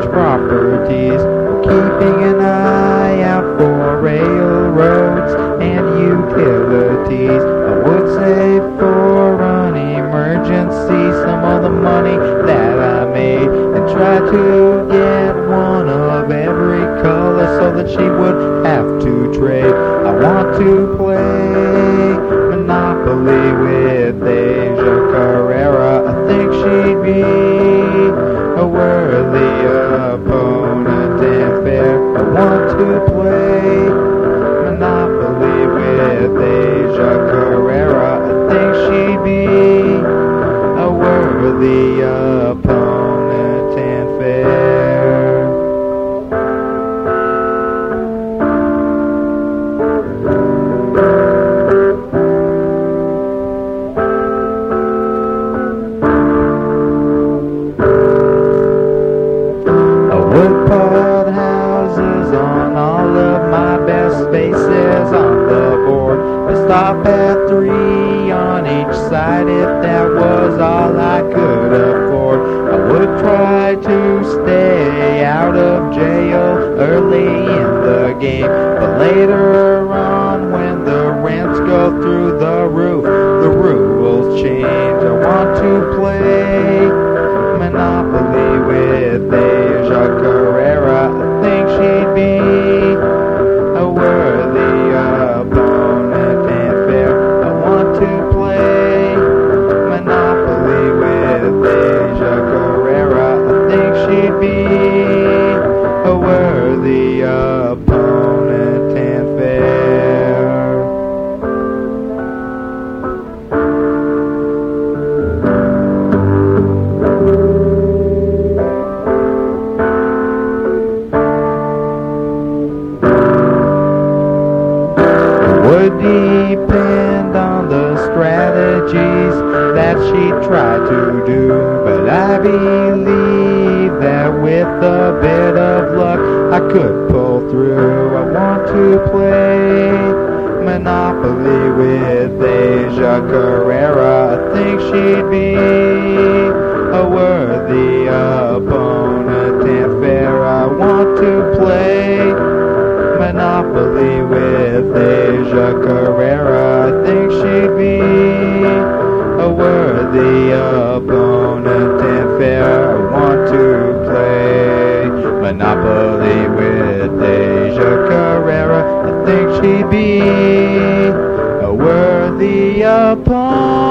large properties, keeping an eye out for railroads and utilities. I would save for an emergency some of the money that I made and try to get one of every color so that she would have to trade. I want to play Monopoly with Asia Carrera. I think she'd be a worthy opponent and fair. I want to play Monopoly with Asia Carrera. I think she'd be a worthy opponent and fair. Would put houses on all of my best spaces on the board. I stop at 3 on each side if that was all I could afford. I would try to stay out of jail early in the game, but later on when the rents go through the roof, the rules change. I want to play Monopoly with Asia Carrera. I think she'd be a worthy opponent and fair. I want to play Monopoly with Asia Carrera. I think she'd be a worthy opponent and fair. Would depend on the strategies that she'd try to do, but I believe that with a bit of luck I could pull through. I want to play Monopoly with Asia Carrera. I think she'd be a worthy opponent and fair. I want to play Monopoly with Asia Carrera. I think she'd be a worthy opponent and fair. I want to play Monopoly with Asia Carrera. I think she'd be a worthy opponent